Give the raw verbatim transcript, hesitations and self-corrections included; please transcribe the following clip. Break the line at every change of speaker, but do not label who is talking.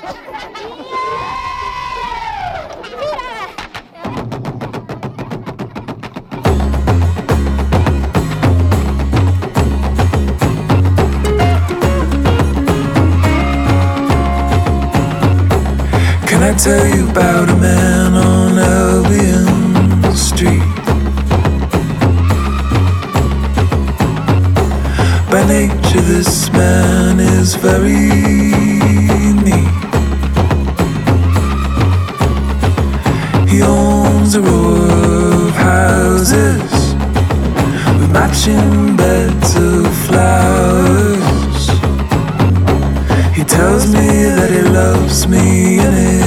Can I tell you about a man on Albion Street? By nature this man is very neat. He owns a row of houses with matching beds of flowers. He tells me that he loves me and it